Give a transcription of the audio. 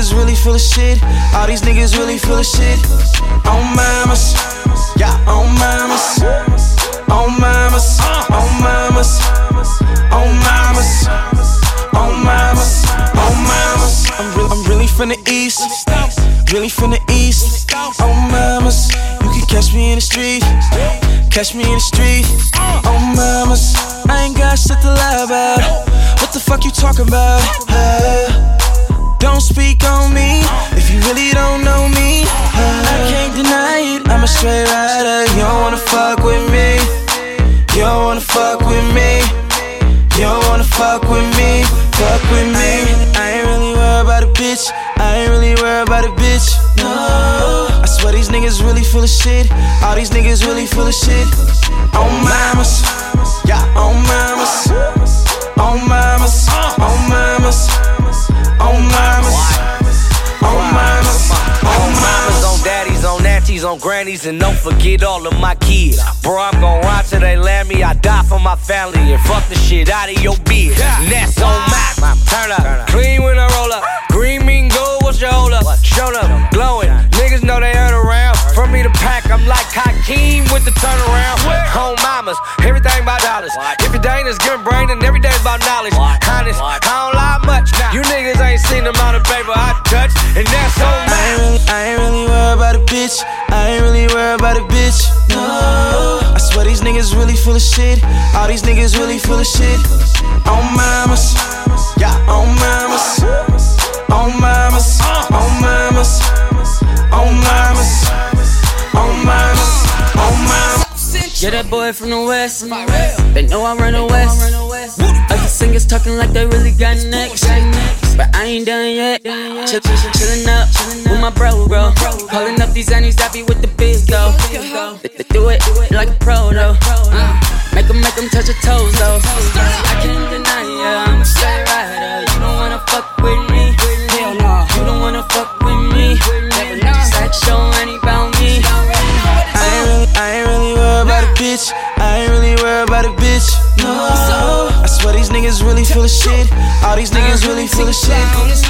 niggas really full of shit. All these niggas really full of shit. On mamas, yeah, on mamas, on mamas, on mamas, on mamas, on mamas, on mamas. I'm really from the east, really from the east. On mamas, you can catch me in the street, catch me in the street. On mamas, I ain't got shit to lie about. What the fuck you talking about? Don't speak on me if you really don't know me. I can't deny it, I'm a straight rider. You don't wanna fuck with me. You don't wanna fuck with me. You don't wanna fuck with me. Fuck with me. I ain't really worried about a bitch. I ain't really worried about a bitch. No, I swear these niggas really full of shit. All these niggas really full of shit. On mamas, yeah, on mamas, on mamas, on mamas, on mamas, on mamas, on mamas, on daddies, on aunties, on grannies, and don't forget all of my kids. Bro, I'm gon' ride till they land me. I die for my family and fuck the shit out of your beard. And that's on my turn up, clean when I roll up. Green mean gold, what's your hold up? Shown up, glowing. Niggas know they earn around. For me to pack, I'm like Hakeem with the turnaround. Home mamas, everything about dollars. If your day is good brain, then every day's about knowledge. Honest, I don't lie much. You niggas ain't seen the amount of paper I touch, and that's on my. I ain't really worried about a bitch. I ain't really worried about a bitch. No, I swear these niggas really full of shit. All these niggas really full of shit. On mamas, yeah, on mamas, on mamas, on mamas, on mamas, on mamas, on mamas. Yeah, that boy from the west. They know I run the west. Other singers talking like they really got next, but I ain't done yet. Chillin' up with my bro. Calling up these annies happy with the biz though. They do it like a pro though. Make them touch your toes though. I can't deny ya, I'm a straight rider. You don't wanna fuck with me. Hell no, you don't wanna fuck with me. Never just like show any about me. I ain't really worried about a bitch. I ain't really worried about a bitch. No, I swear these niggas really full of shit. All these niggas really full of shit.